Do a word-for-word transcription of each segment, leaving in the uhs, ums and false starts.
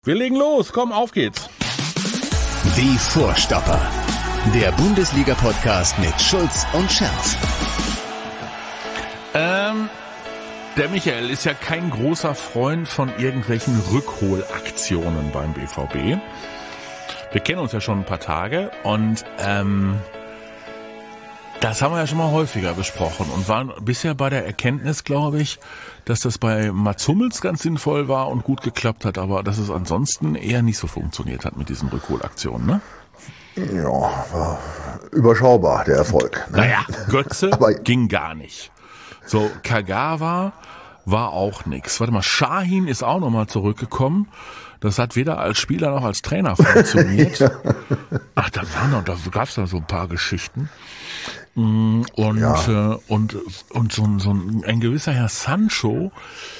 Wir legen los, komm, auf geht's. Die Vorstopper, der Bundesliga-Podcast mit Schulz und Scherf. Ähm, der Michael ist ja kein großer Freund von irgendwelchen Rückholaktionen beim B V B. Wir kennen uns ja schon ein paar Tage und ähm, das haben wir ja schon mal häufiger besprochen und waren bisher bei der Erkenntnis, glaube ich, dass das bei Mats Hummels ganz sinnvoll war und gut geklappt hat, aber dass es ansonsten eher nicht so funktioniert hat mit diesen Rückholaktionen, ne? Ja, war überschaubar, der Erfolg. Ne? Naja, Götze aber ging gar nicht. So, Kagawa war auch nix. Warte mal, Şahin ist auch nochmal zurückgekommen. Das hat weder als Spieler noch als Trainer funktioniert. Ja. Ach, da waren noch, da gab's da so ein paar Geschichten. Und, ja. äh, und, und so, so ein, ein gewisser Herr Sancho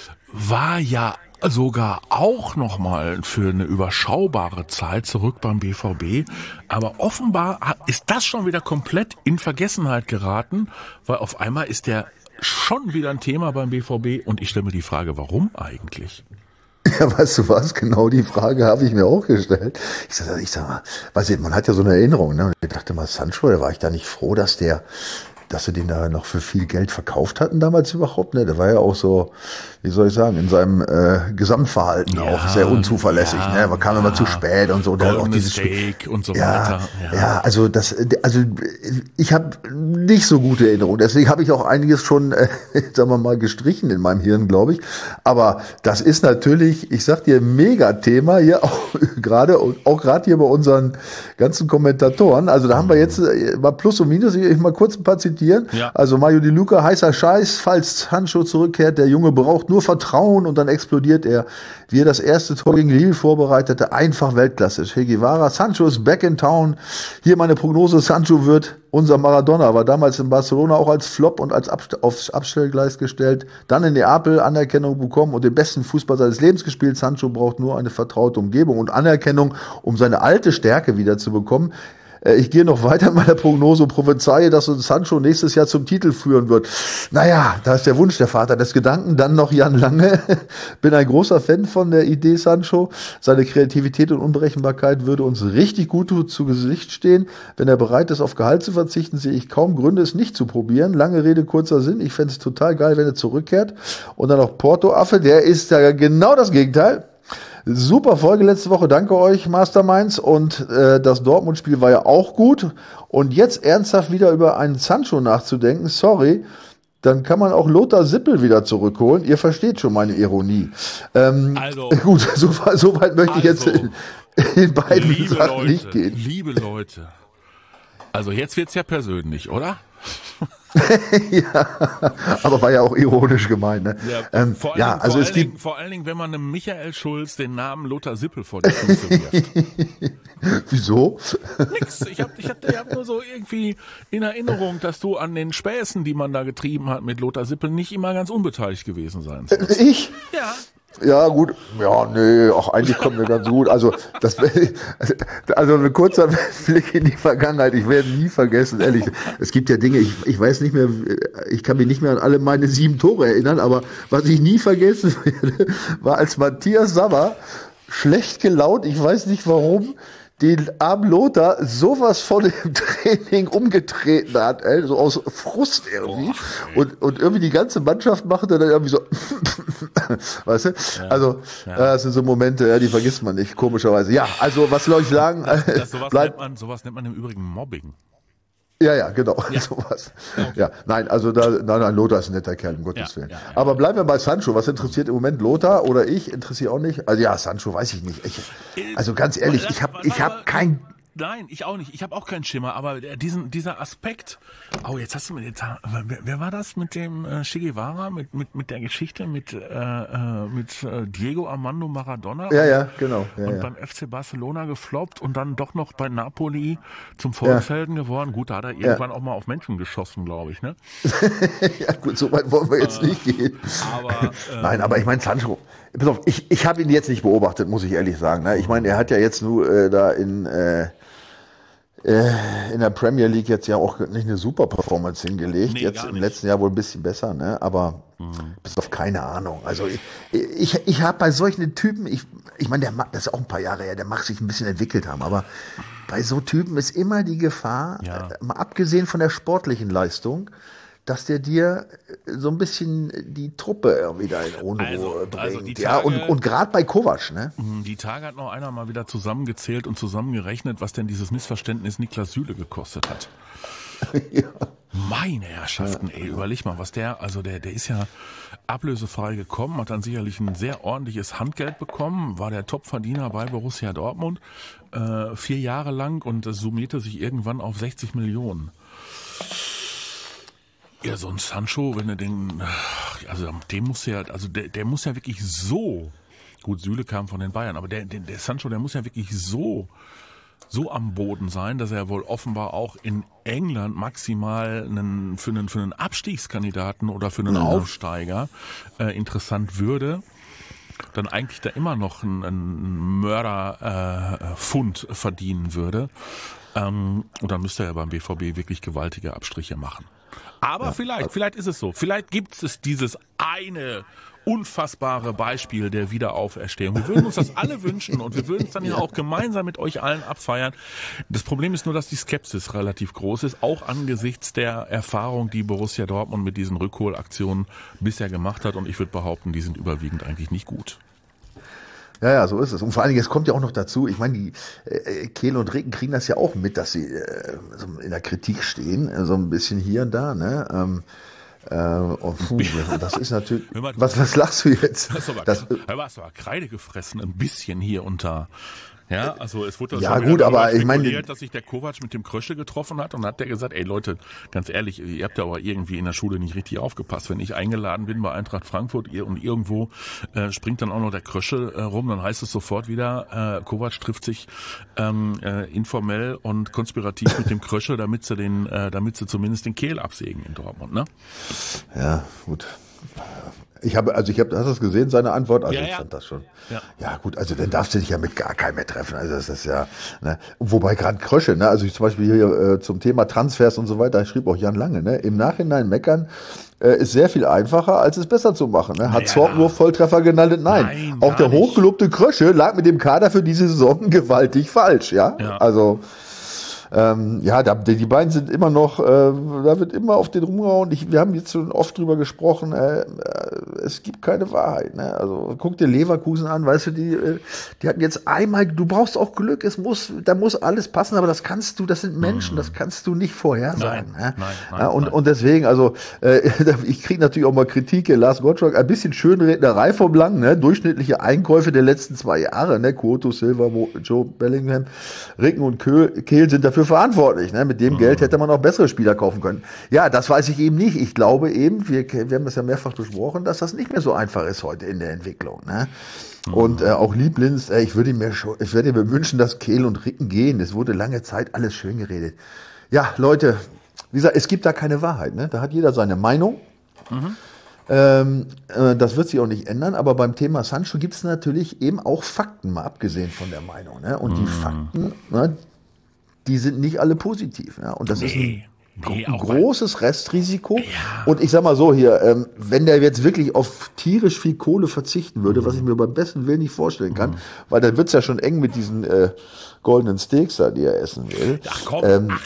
war ja sogar auch nochmal für eine überschaubare Zeit zurück beim B V B. Aber offenbar ist das schon wieder komplett in Vergessenheit geraten, weil auf einmal ist der schon wieder ein Thema beim B V B und ich stelle mir die Frage, warum eigentlich? Ja, weißt du was? Genau die Frage habe ich mir auch gestellt. Ich sag, ich sag mal, weißt du, man hat ja so eine Erinnerung, ne? Und ich dachte mal, Sancho, da war ich da nicht froh, dass der, dass sie den da noch für viel Geld verkauft hatten damals überhaupt, ne? Der war ja auch so, wie soll ich sagen, in seinem äh, Gesamtverhalten ja, auch sehr unzuverlässig, ja, ne? Man kam immer ja. zu spät und so. Der hat auch dieses Steak und so ja, weiter. Ja. ja, also das, also ich habe nicht so gute Erinnerungen. Deswegen habe ich auch einiges schon, äh, sagen wir mal, gestrichen in meinem Hirn, glaube ich. Aber das ist natürlich, ich sag dir, Mega-Thema hier auch gerade, auch gerade hier bei unseren ganzen Kommentatoren. Also da haben wir jetzt äh, mal Plus und Minus. Ich mal kurz ein paar zitieren. Ja. Also Mario Di Luca, heißer Scheiß, falls Sancho zurückkehrt, der Junge braucht nur Vertrauen und dann explodiert er. Wie er das erste Tor gegen Lille vorbereitete, einfach Weltklasse. Che Guevara, Sancho ist back in town. Hier meine Prognose, Sancho wird unser Maradona, war damals in Barcelona auch als Flop und als Abst- aufs Abstellgleis gestellt. Dann in Neapel Anerkennung bekommen und den besten Fußball seines Lebens gespielt. Sancho braucht nur eine vertraute Umgebung und Anerkennung, um seine alte Stärke wieder zu bekommen. Ich gehe noch weiter in meiner Prognose und prophezeie, dass uns Sancho nächstes Jahr zum Titel führen wird. Naja, da ist der Wunsch der Vater des Gedanken. Dann noch Jan Lange. Bin ein großer Fan von der Idee Sancho. Seine Kreativität und Unberechenbarkeit würde uns richtig gut zu Gesicht stehen. Wenn er bereit ist, auf Gehalt zu verzichten, sehe ich kaum Gründe, es nicht zu probieren. Lange Rede, kurzer Sinn. Ich fände es total geil, wenn er zurückkehrt. Und dann noch Porto-Affe. Der ist ja genau das Gegenteil. Super Folge letzte Woche, danke euch Masterminds und äh, das Dortmund-Spiel war ja auch gut und jetzt ernsthaft wieder über einen Sancho nachzudenken, sorry, dann kann man auch Lothar Sippel wieder zurückholen, ihr versteht schon meine Ironie. Ähm, also, gut, so, so weit möchte ich also, jetzt in, in beiden Sachen Leute, nicht gehen. Liebe Leute, also jetzt wird's ja persönlich, oder? Ja, aber war ja auch ironisch gemeint, ne? Ja, ähm, vor, allen ja Dingen, also vor, es allen gibt Dingen, vor allen Dingen, wenn man einem Michael Schulz den Namen Lothar Sippel vor die Füße wirft. Wieso? Nix, ich hab, ich hab, ich hab nur so irgendwie in Erinnerung, dass du an den Späßen, die man da getrieben hat mit Lothar Sippel, nicht immer ganz unbeteiligt gewesen sein sollst. Äh, ich? Ja. Ja, gut. Ja, nee, auch eigentlich kommt mir ganz gut. Also, das, also ein kurzer Blick in die Vergangenheit. Ich werde nie vergessen, ehrlich. Es gibt ja Dinge, ich, ich weiß nicht mehr, ich kann mich nicht mehr an alle meine sieben Tore erinnern, aber was ich nie vergessen werde, war als Matthias Sammer schlecht gelaunt, ich weiß nicht warum, den armen Lothar sowas von dem Training umgetreten hat, ey, so aus Frust irgendwie. Boah, und, und irgendwie die ganze Mannschaft machte dann irgendwie so, weißt du? Ja, also, ja. Das sind so Momente, ja, die vergisst man nicht, komischerweise. Ja, also, was soll ich sagen? Das, das, sowas, nennt man, sowas nennt man im Übrigen Mobbing. Ja, ja, genau, ja. sowas. Okay. Ja, nein, also da, nein, nein, Lothar ist ein netter Kerl, um Gottes ja, Willen. Ja, ja, Aber bleiben wir bei Sancho. Was interessiert im Moment Lothar oder ich? Interessiert auch nicht. Also ja, Sancho weiß ich nicht. Ich, also ganz ehrlich, ich habe, ich habe kein Nein, ich auch nicht. Ich habe auch keinen Schimmer, aber diesen dieser Aspekt. Oh, jetzt hast du mir jetzt. Wer, wer war das mit dem äh, Che Guevara, mit mit mit der Geschichte mit äh, mit äh, Diego Armando Maradona? Ja, ja, genau. Ja, und ja. beim F C Barcelona gefloppt und dann doch noch bei Napoli zum Volkshelden ja. geworden. Gut, da hat er irgendwann ja. auch mal auf Menschen geschossen, glaube ich, ne? Ja, gut, so weit wollen wir jetzt äh, nicht gehen. Aber äh, nein, aber ich meine Sancho. Pass auf, ich ich habe ihn jetzt nicht beobachtet, muss ich ehrlich sagen. Ne? Ich meine, er hat ja jetzt nur äh, da in äh, äh, in der Premier League jetzt ja auch nicht eine super Performance hingelegt. Nee, jetzt gar im nicht. letzten Jahr wohl ein bisschen besser, ne? Aber mhm. bis auf keine Ahnung. Also ich, ich, ich habe bei solchen Typen, ich, ich meine, der das ist auch ein paar Jahre her, der mag sich ein bisschen entwickelt haben, aber bei so Typen ist immer die Gefahr, Ja. äh, mal abgesehen von der sportlichen Leistung, dass der dir so ein bisschen die Truppe wieder in Unruhe Also- bringt. also die ja, und, Tage- und gerade bei Kovac, ne? Die Tage hat noch einer mal wieder zusammengezählt und zusammengerechnet, was denn dieses Missverständnis Niklas Süle gekostet hat. ja. Meine Herrschaften, ey, überleg mal, was der, also der, der ist ja ablösefrei gekommen, hat dann sicherlich ein sehr ordentliches Handgeld bekommen, war der Topverdiener bei Borussia Dortmund, äh, vier Jahre lang, und das summierte sich irgendwann auf sechzig Millionen. Ja, so ein Sancho, wenn du den, also dem muss ja, also der, der muss ja wirklich so, gut, Süle kam von den Bayern, aber der, der, der Sancho, der muss ja wirklich so, so am Boden sein, dass er wohl offenbar auch in England maximal einen, für einen, für einen Abstiegskandidaten oder für einen Ja. Aufsteiger äh, interessant würde, dann eigentlich da immer noch ein, ein Mörderfund äh, verdienen würde. Ähm, und dann müsste er beim B V B wirklich gewaltige Abstriche machen. Aber ja. vielleicht, vielleicht ist es so. Vielleicht gibt es dieses eine unfassbare Beispiel der Wiederauferstehung. Wir würden uns das alle wünschen und wir würden es dann ja auch gemeinsam mit euch allen abfeiern. Das Problem ist nur, dass die Skepsis relativ groß ist, auch angesichts der Erfahrung, die Borussia Dortmund mit diesen Rückholaktionen bisher gemacht hat. Und ich würde behaupten, die sind überwiegend eigentlich nicht gut. Ja, ja, so ist es. Und vor allen Dingen, es kommt ja auch noch dazu, ich meine, die äh, Kehl und Ricken kriegen das ja auch mit, dass sie äh, so in der Kritik stehen, äh, so ein bisschen hier und da, ne? Ähm, äh, und puh, das ist natürlich. Was, was lachst du jetzt? Das war, das, das war Kreide gefressen, ein bisschen hier und da. Ja, also es wurde ja, gut, aber ich meine, dass sich der Kovac mit dem Krösche getroffen hat, und hat der gesagt, ey Leute, ganz ehrlich, ihr habt ja aber irgendwie in der Schule nicht richtig aufgepasst. Wenn ich eingeladen bin bei Eintracht Frankfurt ihr, und irgendwo äh, springt dann auch noch der Krösche äh, rum, dann heißt es sofort wieder, äh, Kovac trifft sich ähm, äh, informell und konspirativ mit dem Krösche, damit sie den, äh, damit sie zumindest den Kehl absägen in Dortmund, ne? Ja, gut. Ich habe, also ich habe, hast du es gesehen, seine Antwort? Also ja, ich ja. fand das schon. Ja. ja, gut, also dann darfst du dich ja mit gar keinem mehr treffen. Also das ist ja, ne? Wobei gerade Krösche, ne? Also ich zum Beispiel hier äh, zum Thema Transfers und so weiter, schrieb auch Jan Lange, ne? Im Nachhinein meckern äh, ist sehr viel einfacher, als es besser zu machen. Ne? Hat Ja. Zorc nur Volltreffer genannt? Nein. Nein, auch gar der nicht. hochgelobte Krösche lag mit dem Kader für diese Saison gewaltig falsch, ja. Ja. Also Ähm, ja, da, die beiden sind immer noch, äh, da wird immer auf den rumgehauen. Ich, wir haben jetzt schon oft drüber gesprochen, äh, äh, es gibt keine Wahrheit. Ne? Also guck dir Leverkusen an, weißt du, die, äh, die hatten jetzt einmal, du brauchst auch Glück, es muss, da muss alles passen, aber das kannst du, das sind Menschen, das kannst du nicht vorhersagen. Nein, ne? nein, nein, ja, und, nein. und deswegen, also äh, ich kriege natürlich auch mal Kritik, Lars Gottschalk, ein bisschen Schönrednerei vom Lang, ne? Durchschnittliche Einkäufe der letzten zwei Jahre, ne? Quoto, Silva, Mo, Joe Bellingham, Ricken und Kehl, Kehl sind dafür verantwortlich. Ne? Mit dem Geld hätte man auch bessere Spieler kaufen können. Ja, das weiß ich eben nicht. Ich glaube eben, wir, wir haben das ja mehrfach besprochen, dass das nicht mehr so einfach ist heute in der Entwicklung. Ne? Und äh, auch Lieblins, äh, ich würde mir schon, ich würde mir wünschen, dass Kehl und Ricken gehen. Es wurde lange Zeit alles schön geredet. Ja, Leute, wie gesagt, es gibt da keine Wahrheit. Ne? Da hat jeder seine Meinung. Mhm. Ähm, äh, das wird sich auch nicht ändern, aber beim Thema Sancho gibt es natürlich eben auch Fakten, mal abgesehen von der Meinung. Ne? Und die Fakten, ne, die sind nicht alle positiv. Ja? Und das Nee, ist ein, nee, ein auch großes Restrisiko. Ja. Und ich sag mal so hier, ähm, wenn der jetzt wirklich auf tierisch viel Kohle verzichten würde, mhm. was ich mir beim besten Willen nicht vorstellen kann, mhm. weil dann wird's ja schon eng mit diesen äh, goldenen Steaks da, die er essen will. Ach komm, ähm, ach,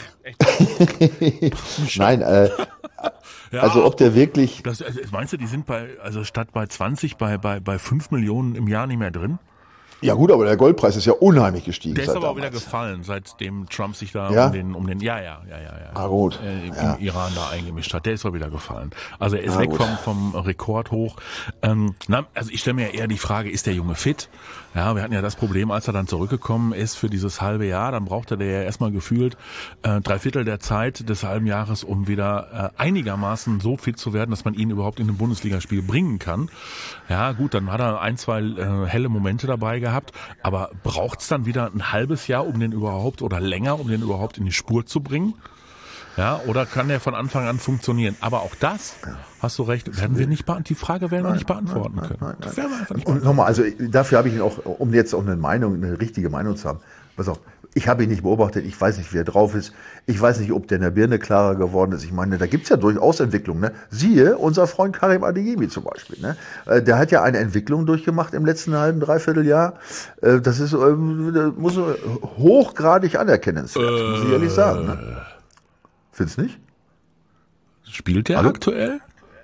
echt. Nein, äh, Ja, also ob der wirklich... Das, meinst du, die sind bei, also statt bei zwanzig, bei, bei, bei fünf Millionen im Jahr nicht mehr drin? Ja gut, aber der Goldpreis ist ja unheimlich gestiegen. Der ist seit aber auch damals. wieder gefallen, seitdem Trump sich da Ja? um den, um den, ja, ja, ja, ja, ja, Ah, gut. Äh, im Ja. Iran da eingemischt hat. Der ist auch wieder gefallen. Also er ist Ah, weg gut. vom, vom Rekord hoch. Ähm, na, also ich stelle mir eher die Frage, ist der Junge fit? Ja, wir hatten ja das Problem, als er dann zurückgekommen ist für dieses halbe Jahr, dann brauchte der ja erstmal gefühlt äh, drei Viertel der Zeit des halben Jahres, um wieder äh, einigermaßen so fit zu werden, dass man ihn überhaupt in ein Bundesligaspiel bringen kann. Ja, gut, dann hat er ein, zwei äh, helle Momente dabei gehabt, aber braucht's dann wieder ein halbes Jahr, um den überhaupt, oder länger, um den überhaupt in die Spur zu bringen? Ja, oder kann der von Anfang an funktionieren? Aber auch das, ja. hast du recht, werden wir nicht beantworten. Die Frage werden nein, wir nicht beantworten nein, können. Nein, nein, das werden wir einfach nicht. Und nochmal, also dafür habe ich ihn auch, um jetzt auch eine Meinung, eine richtige Meinung zu haben. Pass auf, ich habe ihn nicht beobachtet, ich weiß nicht, wie er drauf ist. Ich weiß nicht, ob der in der Birne klarer geworden ist. Ich meine, da gibt's ja durchaus Entwicklungen. Ne? Siehe, unser Freund Karim Adeyemi zum Beispiel. Ne? Der hat ja eine Entwicklung durchgemacht im letzten halben, dreiviertel Jahr. Das ist, muss hochgradig anerkennenswert, äh, muss ich ehrlich sagen. Ne? Findest du nicht? Spielt der Hallo? aktuell?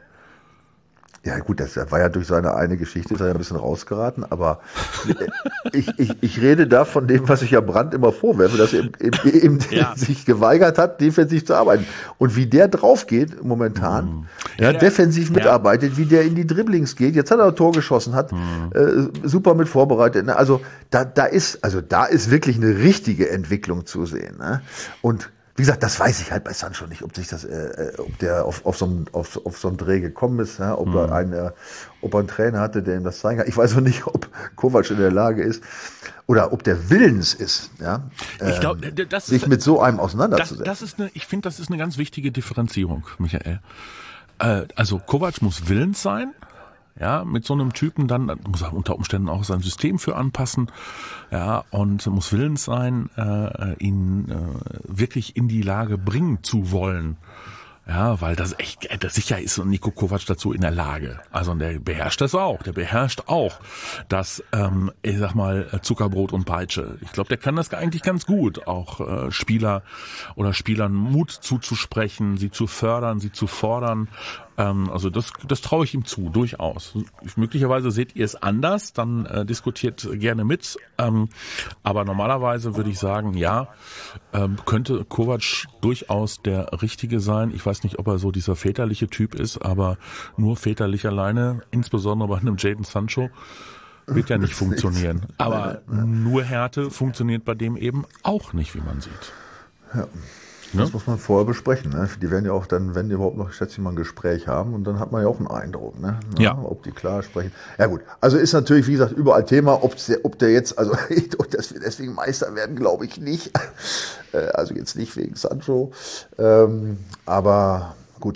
Ja gut, das war ja durch seine eine Geschichte, ist er ja ein bisschen rausgeraten, aber ich, ich, ich rede da von dem, was ich ja Brandt immer vorwerfe, dass er eben, eben ja. sich geweigert hat, defensiv zu arbeiten. Und wie der drauf geht momentan, mhm. ja, ja, defensiv ja. mitarbeitet, wie der in die Dribblings geht, jetzt hat er ein Tor geschossen, hat mhm. äh, super mit vorbereitet. Ne? Also da, da ist, also da ist wirklich eine richtige Entwicklung zu sehen. Ne? Und wie gesagt, das weiß ich halt bei Sancho nicht, ob sich das, äh, ob der auf, auf so einen auf, auf so einen Dreh gekommen ist, ja? ob mhm. er einen, ob er einen Trainer hatte, der ihm das zeigen kann. Ich weiß auch nicht, ob Kovac in der Lage ist oder ob der willens ist, ja, ich glaub, das sich ist, mit so einem auseinanderzusetzen. Das, das ist eine, ich finde, das ist eine ganz wichtige Differenzierung, Michael. Äh, also Kovac muss willens sein. Ja, mit so einem Typen dann muss er unter Umständen auch sein System für anpassen, ja, und muss willens sein, äh, ihn äh, wirklich in die Lage bringen zu wollen. Ja, weil das echt, das sicher ist und Niko Kovac dazu in der Lage. Also der beherrscht das auch. Der beherrscht auch das, ähm, ich sag mal, Zuckerbrot und Peitsche. Ich glaube, der kann das eigentlich ganz gut, auch äh, Spieler oder Spielern Mut zuzusprechen, sie zu fördern, sie zu fordern. Ähm, also das, das traue ich ihm zu, durchaus. Möglicherweise seht ihr es anders, dann äh, diskutiert gerne mit. Ähm, aber normalerweise würde ich sagen, ja, ähm, könnte Kovac durchaus der Richtige sein. Ich weiß nicht, ob er so dieser väterliche Typ ist, aber nur väterlich alleine, insbesondere bei einem Jadon Sancho, wird ja nicht funktionieren. Aber nur Härte funktioniert bei dem eben auch nicht, wie man sieht. Ja. Das ne? muss man vorher besprechen. Ne? Die werden ja auch dann, wenn die überhaupt noch, schätze ich mal, ein Gespräch haben und dann hat man ja auch einen Eindruck, ne? Na, ja. Ob die klar sprechen. Ja gut, also ist natürlich, wie gesagt, überall Thema, ob der, ob der jetzt, also dass wir deswegen Meister werden, glaube ich nicht. Also jetzt nicht wegen Sancho. Ähm, aber gut.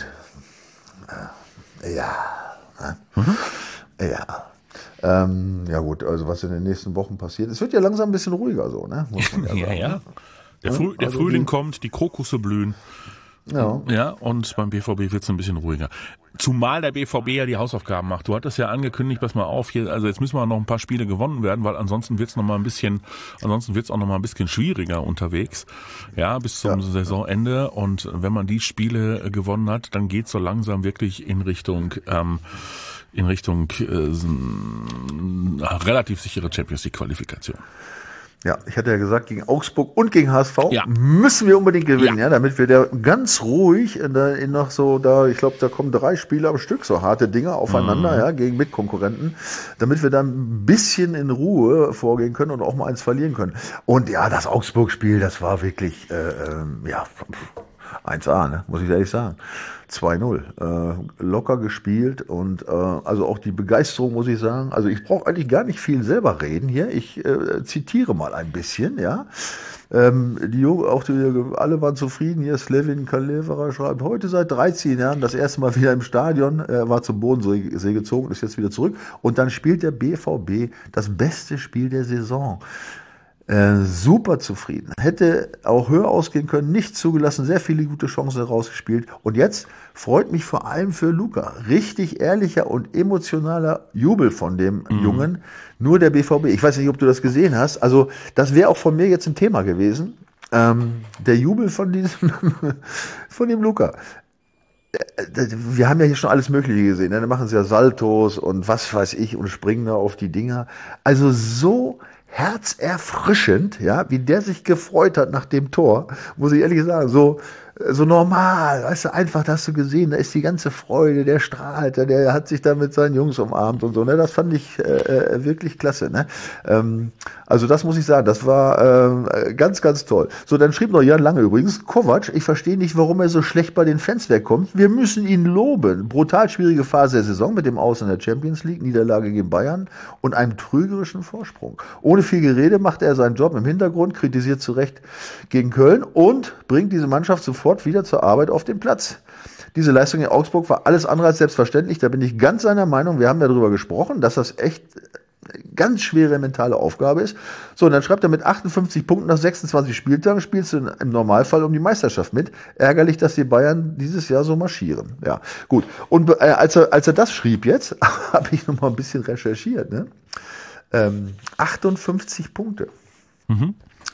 Ja. Ne? Mhm. Ja. Ähm, ja gut, also was in den nächsten Wochen passiert. Es wird ja langsam ein bisschen ruhiger so, ne? Muss man ja sagen. ja, ja. Der, Früh, der also Frühling die, kommt, die Krokusse blühen. Ja. Ja, und beim B V B wird es ein bisschen ruhiger. Zumal der B V B ja die Hausaufgaben macht. Du hattest ja angekündigt, pass mal auf, hier, also jetzt müssen wir noch ein paar Spiele gewonnen werden, weil ansonsten wird es noch mal ein bisschen, ansonsten wird es auch noch mal ein bisschen schwieriger unterwegs. Ja, bis zum ja. Saisonende. Und wenn man die Spiele gewonnen hat, dann geht es so langsam wirklich in Richtung, ähm, in Richtung äh, relativ sichere Champions League Qualifikation. Ja, ich hatte ja gesagt, gegen Augsburg und gegen H S V ja. müssen wir unbedingt gewinnen, ja, ja damit wir da ganz ruhig in, der, in noch so da, ich glaube, da kommen drei Spiele am Stück, so harte Dinger aufeinander, mhm. ja, gegen Mitkonkurrenten, damit wir dann ein bisschen in Ruhe vorgehen können und auch mal eins verlieren können. Und ja, das Augsburg-Spiel, das war wirklich, äh, äh, ja, eins A, ne, muss ich ehrlich sagen. zwei null. Äh, locker gespielt und äh, also auch die Begeisterung, muss ich sagen. Also ich brauche eigentlich gar nicht viel selber reden hier. Ich äh, zitiere mal ein bisschen, ja. Ähm, die Jungen, auch die, alle waren zufrieden. Hier Slevin Kalevera schreibt, heute seit dreizehn Jahren das erste Mal wieder im Stadion. Er war zum Bodensee gezogen und ist jetzt wieder zurück. Und dann spielt der B V B das beste Spiel der Saison. Äh, super zufrieden. Hätte auch höher ausgehen können, nicht zugelassen, sehr viele gute Chancen rausgespielt. Und jetzt freut mich vor allem für Luca. Richtig ehrlicher und emotionaler Jubel von dem mhm. Jungen. Nur der B V B. Ich weiß nicht, ob du das gesehen hast. Also das wäre auch von mir jetzt ein Thema gewesen. Ähm, der Jubel von diesem, von dem Luca. Wir haben ja hier schon alles Mögliche gesehen. Ne? Da machen sie ja Saltos und was weiß ich und springen da auf die Dinger. Also so herzerfrischend, ja, wie der sich gefreut hat nach dem Tor, muss ich ehrlich sagen, so, so normal, weißt du, einfach, da hast du gesehen, da ist die ganze Freude, der strahlt, der hat sich da mit seinen Jungs umarmt und so, ne, das fand ich äh, wirklich klasse, ne, ähm, also das muss ich sagen, das war äh, ganz, ganz toll. So, dann schrieb noch Jan Lange übrigens, Kovac, ich verstehe nicht, warum er so schlecht bei den Fans wegkommt, wir müssen ihn loben, brutal schwierige Phase der Saison mit dem Aus in der Champions League, Niederlage gegen Bayern und einem trügerischen Vorsprung. Ohne viel Gerede macht er seinen Job im Hintergrund, kritisiert zu Recht gegen Köln und bringt diese Mannschaft zu sofort wieder zur Arbeit auf den Platz. Diese Leistung in Augsburg war alles andere als selbstverständlich. Da bin ich ganz seiner Meinung. Wir haben ja darüber gesprochen, dass das echt ganz schwere mentale Aufgabe ist. So, und dann schreibt er mit achtundfünfzig Punkten nach sechsundzwanzig Spieltagen, spielst du im Normalfall um die Meisterschaft mit. Ärgerlich, dass die Bayern dieses Jahr so marschieren. Ja, gut. Und äh, als er als er das schrieb jetzt, habe ich noch mal ein bisschen recherchiert. Ne? Ähm, achtundfünfzig Punkte. Mhm.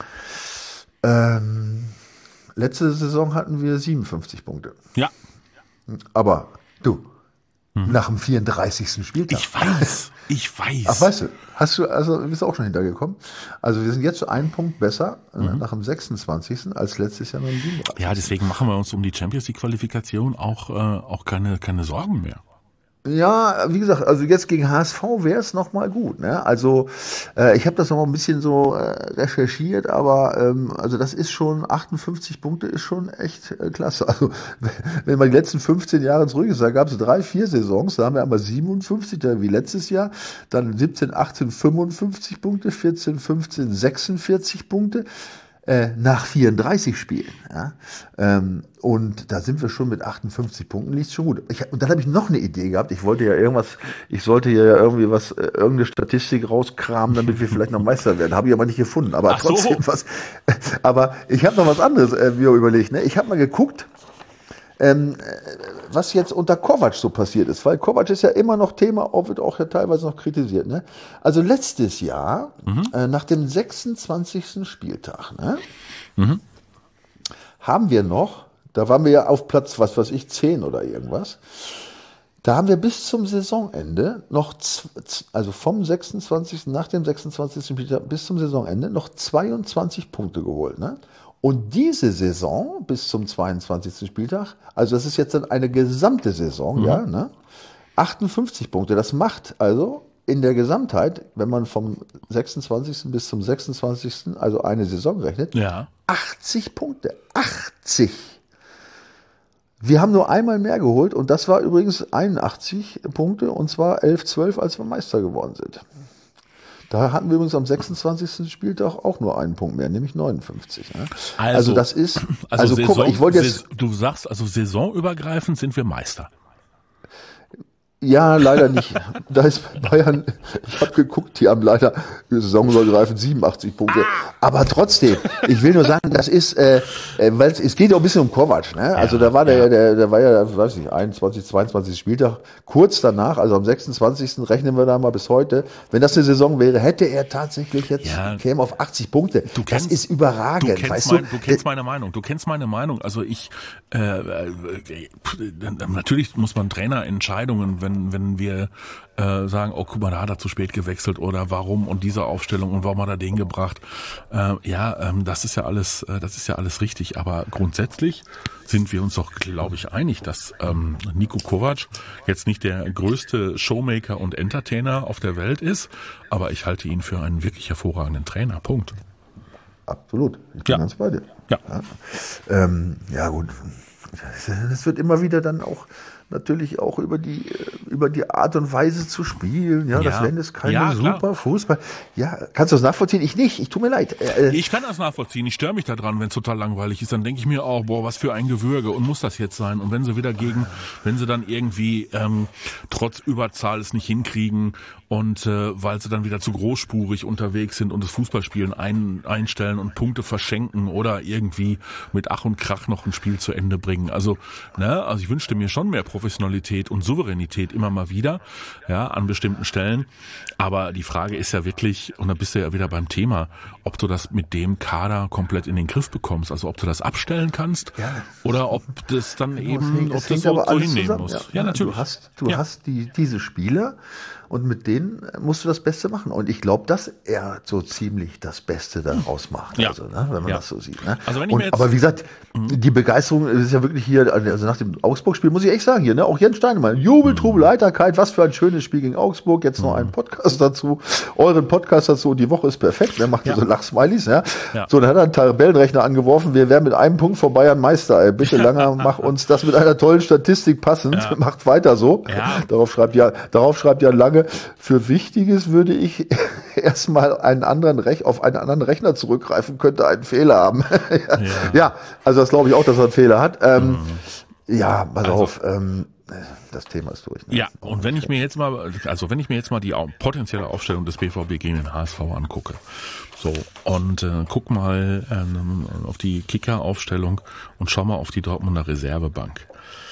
Ähm, letzte Saison hatten wir siebenundfünfzig Punkte. Ja. Aber du, mhm. nach dem vierunddreißigsten Spieltag. Ich weiß, ich weiß. Ach, weißt du, hast du, also bist du auch schon hintergekommen. Also wir sind jetzt einen Punkt besser mhm. nach dem sechsundzwanzigsten als letztes Jahr nach dem siebenunddreißigsten Ja, deswegen machen wir uns um die Champions League Qualifikation auch, äh, auch keine, keine Sorgen mehr. Ja, wie gesagt, also jetzt gegen H S V wäre es nochmal gut. Ne? Also äh, ich habe das nochmal ein bisschen so äh, recherchiert, aber ähm, also das ist schon, achtundfünfzig Punkte ist schon echt äh, klasse. Also wenn man die letzten fünfzehn Jahre zurück ist, da gab es drei, vier Saisons, da haben wir einmal siebenundfünfzig, wie letztes Jahr, dann siebzehn, achtzehn, fünfundfünfzig Punkte, vierzehn, fünfzehn, sechsundvierzig Punkte. Äh, nach vierunddreißig Spielen. Ja? Ähm, und da sind wir schon mit achtundfünfzig Punkten, liegt schon gut. Ich, und dann habe ich noch eine Idee gehabt. Ich wollte ja irgendwas, ich sollte ja irgendwie was, äh, irgendeine Statistik rauskramen, damit wir vielleicht noch Meister werden. Habe ich aber nicht gefunden. Aber Ach trotzdem so. was. Aber ich habe noch was anderes äh, mir überlegt. Ne? Ich habe mal geguckt, ähm, was jetzt unter Kovac so passiert ist, weil Kovac ist ja immer noch Thema, auch wird auch ja teilweise noch kritisiert. Ne? Also letztes Jahr, mhm. äh, nach dem sechsundzwanzigsten Spieltag, ne, mhm. haben wir noch, da waren wir ja auf Platz, was weiß ich, zehn oder irgendwas, da haben wir bis zum Saisonende noch, also vom sechsundzwanzigsten nach dem sechsundzwanzigsten Spieltag bis zum Saisonende noch zweiundzwanzig Punkte geholt. Ne? Und diese Saison bis zum zweiundzwanzigsten Spieltag, also das ist jetzt dann eine gesamte Saison, mhm. ja, ne? achtundfünfzig Punkte. Das macht also in der Gesamtheit, wenn man vom sechsundzwanzigsten bis zum sechsundzwanzigsten, also eine Saison rechnet, ja. achtzig Punkte. achtzig! Wir haben nur einmal mehr geholt und das war übrigens einundachtzig Punkte und zwar elf zwölf, als wir Meister geworden sind. Da hatten wir übrigens am sechsundzwanzigsten Spieltag auch nur einen Punkt mehr, nämlich neunundfünfzig. Ne? Also, also das ist, also, also Saison, guck, ich wollte jetzt, du sagst, also saisonübergreifend sind wir Meister. Ja, leider nicht. Da ist Bayern, ich habe geguckt, die haben leider saisonübergreifend siebenundachtzig Punkte. Aber trotzdem, ich will nur sagen, das ist, äh, weil es geht ja auch ein bisschen um Kovac, ne? Also ja, da war der, ja. der, der war ja, weiß nicht, einundzwanzig, zweiundzwanzig Spieltag, kurz danach, also am sechsundzwanzigsten rechnen wir da mal bis heute. Wenn das eine Saison wäre, hätte er tatsächlich jetzt, ja. käme auf achtzig Punkte. Du kennst, das ist überragend, du kennst weißt mein, du? Du kennst meine Meinung, du kennst meine Meinung. Also ich, äh, äh, natürlich muss man Trainerentscheidungen, wenn Wenn, wenn wir äh, sagen, oh, guck mal, da hat er zu spät gewechselt oder warum und diese Aufstellung und warum hat er den gebracht. Äh, ja, ähm, das ist ja alles, äh, das ist ja alles richtig. Aber grundsätzlich sind wir uns doch, glaube ich, einig, dass ähm, Niko Kovac jetzt nicht der größte Showmaker und Entertainer auf der Welt ist, aber ich halte ihn für einen wirklich hervorragenden Trainer. Punkt. Absolut. Ich bin ja. ganz bei dir. Ja. Ja, ähm, ja gut. Das wird immer wieder dann auch natürlich auch über die über die Art und Weise zu spielen, ja, ja. das Land ist keine ja, super klar. Fußball. Ja, kannst du das nachvollziehen? Ich nicht, ich tue mir leid. Äh, ich kann das nachvollziehen, ich störe mich daran, wenn es total langweilig ist, dann denke ich mir auch, boah, was für ein Gewürge und muss das jetzt sein? Und wenn sie wieder gegen, wenn sie dann irgendwie ähm, trotz Überzahl es nicht hinkriegen und äh, weil sie dann wieder zu großspurig unterwegs sind und das Fußballspielen ein, einstellen und Punkte verschenken oder irgendwie mit Ach und Krach noch ein Spiel zu Ende bringen. Also, ne, also ich wünschte mir schon mehr Professionalität und Souveränität immer mal wieder, ja, an bestimmten Stellen. Aber die Frage ist ja wirklich, und da bist du ja wieder beim Thema, ob du das mit dem Kader komplett in den Griff bekommst, also ob du das abstellen kannst ja, oder ob das dann eben, ob das so, so hinnehmen musst. Ja, ja, natürlich. Du hast, du ja. hast die, diese Spieler und mit denen musst du das Beste machen. Und ich glaube, dass er so ziemlich das Beste daraus macht, ja. also, ne, wenn man ja. das so sieht. Ne? Also wenn ich und, mir jetzt aber wie gesagt, mhm. die Begeisterung ist ja wirklich hier, also nach dem Augsburg-Spiel muss ich echt sagen, hier, ne? Auch Jens Steinemann. Jubel, Trubel, Heiterkeit, was für ein schönes Spiel gegen Augsburg. Jetzt noch ein Podcast dazu. Euren Podcast dazu. Die Woche ist perfekt. Wer macht ja. so Lachsmilies, ja? ja? So, dann hat er einen Tabellenrechner angeworfen. Wir wären mit einem Punkt vor Bayern Meister. Ey. Bitte, Langer, mach uns das mit einer tollen Statistik passend. Ja. Macht weiter so. Ja. Darauf schreibt ja, darauf schreibt ja Lange. Für Wichtiges würde ich erstmal einen anderen Rech auf einen anderen Rechner zurückgreifen, könnte einen Fehler haben. ja. Ja. ja, also das glaube ich auch, dass er einen Fehler hat. Ähm, mhm. Ja, pass also, auf, ähm, das Thema ist durch. Ne? Ja, und wenn ich mir jetzt mal, also wenn ich mir jetzt mal die potenzielle Aufstellung des B V B gegen den H S V angucke, so, und äh, guck mal ähm, auf die Kicker-Aufstellung und schau mal auf die Dortmunder Reservebank,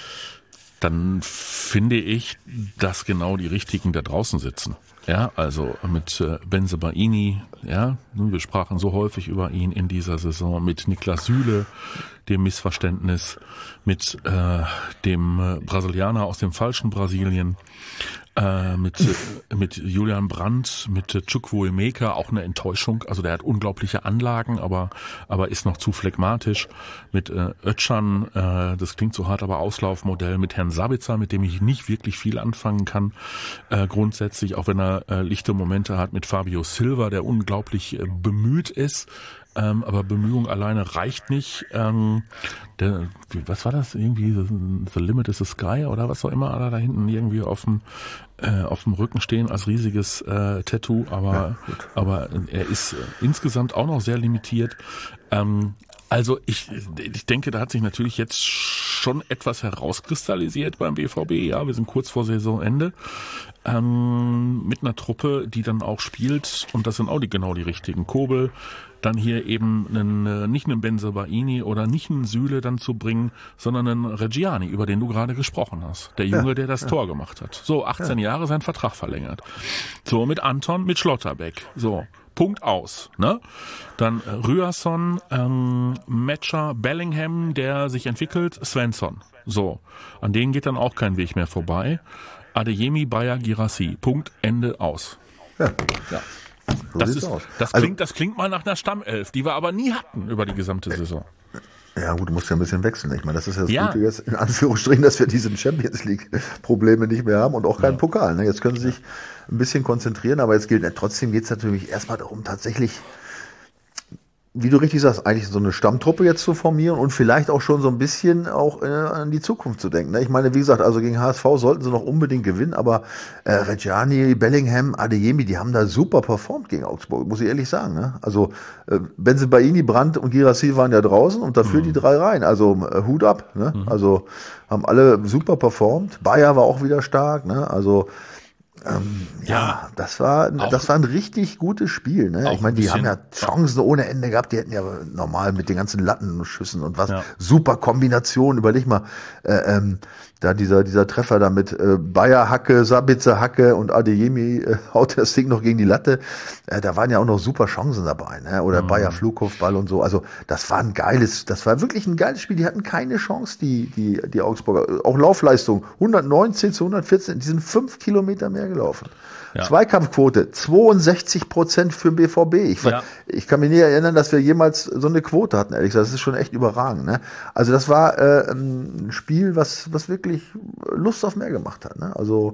dann finde ich, dass genau die Richtigen da draußen sitzen. Ja, also mit äh, Bensebaini, ja, wir sprachen so häufig über ihn in dieser Saison, mit Niklas Süle, dem Missverständnis, mit äh, dem äh, Brasilianer aus dem falschen Brasilien, äh, mit äh, mit Julian Brandt, mit äh, Chukwuemeka, auch eine Enttäuschung, also der hat unglaubliche Anlagen, aber aber ist noch zu phlegmatisch, mit äh, Özcan, äh, das klingt so hart, aber Auslaufmodell, mit Herrn Sabitzer, mit dem ich nicht wirklich viel anfangen kann, äh, grundsätzlich, auch wenn er äh, lichte Momente hat, mit Fabio Silva, der unglaublich äh, bemüht ist, ähm, aber Bemühung alleine reicht nicht. Ähm, der, was war das irgendwie? The Limit is the Sky oder was auch immer da hinten irgendwie auf dem äh, auf dem Rücken stehen als riesiges äh, Tattoo, aber ja, aber er ist äh, insgesamt auch noch sehr limitiert. Ähm, also ich ich denke, da hat sich natürlich jetzt schon etwas herauskristallisiert beim B V B. Ja, wir sind kurz vor Saisonende. Ähm, mit einer Truppe, die dann auch spielt, und das sind auch die genau die richtigen. Kobel, dann hier eben einen, nicht einen Bensebaini oder nicht einen Süle dann zu bringen, sondern einen Reggiani, über den du gerade gesprochen hast. Der Junge, ja, der das ja. Tor gemacht hat. So, achtzehn ja. Jahre, sein Vertrag verlängert. So, mit Anton, mit Schlotterbeck. So, Punkt aus. Ne? Dann äh, Ryerson, ähm, Metscher, Bellingham, der sich entwickelt, Svensson. So, an denen geht dann auch kein Weg mehr vorbei. Adeyemi, Bayer, Girassi. Punkt, Ende, aus. Ja. ja. So das, ist, das, also, klingt, das klingt mal nach einer Stammelf, die wir aber nie hatten über die gesamte Saison. Ja gut, du musst ja ein bisschen wechseln. Ich meine, das ist ja das ja. Gute jetzt, in Anführungsstrichen, dass wir diese Champions League Probleme nicht mehr haben und auch keinen ja. Pokal. Ne? Jetzt können sie sich ein bisschen konzentrieren, aber jetzt gilt, trotzdem geht es natürlich erstmal darum, tatsächlich, wie du richtig sagst, eigentlich so eine Stammtruppe jetzt zu formieren und vielleicht auch schon so ein bisschen auch äh, an die Zukunft zu denken. Ne? Ich meine, wie gesagt, also gegen H S V sollten sie noch unbedingt gewinnen, aber äh, Reggiani, Bellingham, Adeyemi, die haben da super performt gegen Augsburg, muss ich ehrlich sagen. Ne? Also äh, Bensebaini, Brandt und Girassi waren ja draußen und dafür mhm. die drei rein. Also äh, Hut ab. Ne? Mhm. Also haben alle super performt. Bayer war auch wieder stark. Ne? Also Ähm, ja, ja, das war das war ein richtig gutes Spiel. Ne? Ich meine, die haben ja Chancen ohne Ende gehabt. Die hätten ja normal mit den ganzen Lattenschüssen und was. Ja. Super Kombination. Überleg mal, äh, ähm, da dieser dieser Treffer da mit äh, Bayer Hacke, Sabitzer Hacke und Adeyemi äh, haut das Ding noch gegen die Latte. Äh, da waren ja auch noch super Chancen dabei. Ne? Oder mhm. Bayer Flugkopfball und so. Also das war ein geiles, das war wirklich ein geiles Spiel. Die hatten keine Chance, die die die Augsburger. Auch Laufleistung hundertneunzehn zu hundertvierzehn. Die sind fünf Kilometer mehr gelaufen. Ja. Zweikampfquote zweiundsechzig Prozent für den B V B. Ich, ja. ich kann mich nicht erinnern, dass wir jemals so eine Quote hatten, ehrlich gesagt. Das ist schon echt überragend. Ne? Also das war äh, ein Spiel, was was wirklich Lust auf mehr gemacht hat. Ne? Also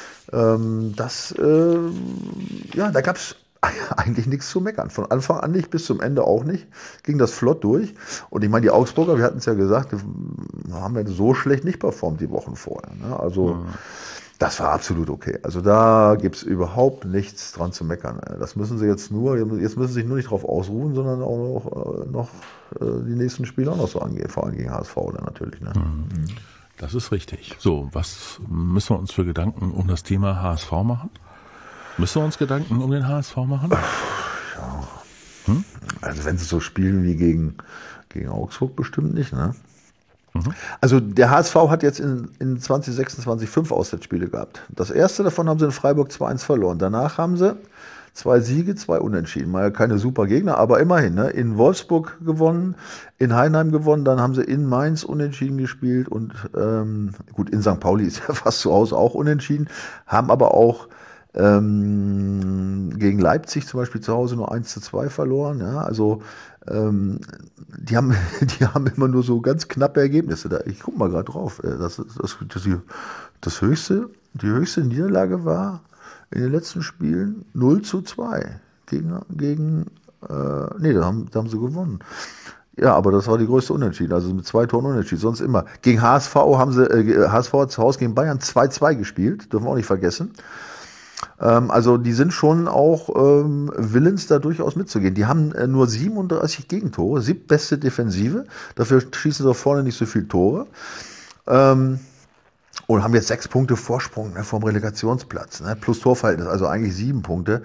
ähm, das, äh, ja, da gab's eigentlich nichts zu meckern. Von Anfang an nicht, bis zum Ende auch nicht. Ging das flott durch. Und ich meine, die Augsburger, wir hatten es ja gesagt, haben ja so schlecht nicht performt die Wochen vorher. Ne? Also mhm. das war absolut okay. Also da gibt's überhaupt nichts dran zu meckern. Das müssen sie jetzt nur, jetzt müssen sie sich nur nicht drauf ausruhen, sondern auch noch, noch die nächsten Spiele auch noch so angehen, vor allem gegen H S V dann natürlich. Ne? Mhm. Das ist richtig. So, was müssen wir uns für Gedanken um das Thema H S V machen? Müssen wir uns Gedanken um den H S V machen? Ja. Hm? Also wenn sie so spielen wie gegen, gegen Augsburg, bestimmt nicht, ne? Mhm. Also der H S V hat jetzt in, in zwanzig sechsundzwanzig fünf Auswärtsspiele gehabt. Das erste davon haben sie in Freiburg zwei eins verloren. Danach haben sie zwei Siege, zwei Unentschieden. Mal keine super Gegner, aber immerhin. Ne? In Wolfsburg gewonnen, in Heinheim gewonnen, dann haben sie in Mainz unentschieden gespielt und ähm, gut, in Sankt Pauli ist ja fast zu Hause auch unentschieden, haben aber auch ähm, gegen Leipzig zum Beispiel zu Hause nur eins zu zwei verloren. Ja, also ähm, die haben, die haben immer nur so ganz knappe Ergebnisse. Da, ich guck mal gerade drauf. Das, das, das, das, das höchste, die höchste Niederlage war in den letzten Spielen null zu zwei gegen, gegen äh, nee, da haben, da haben sie gewonnen. Ja, aber das war die größte Unentschieden, also mit zwei Toren Unentschieden, sonst immer. Gegen H S V haben sie, äh, H S V hat zu Hause gegen Bayern zwei zwei gespielt, dürfen wir auch nicht vergessen. Ähm, also die sind schon auch ähm, willens, da durchaus mitzugehen. Die haben äh, nur siebenunddreißig Gegentore, siebtbeste Defensive, dafür schießen sie auch vorne nicht so viel Tore. Ähm, und haben jetzt sechs Punkte Vorsprung, ne, vom Relegationsplatz, ne, plus Torverhältnis, also eigentlich sieben Punkte.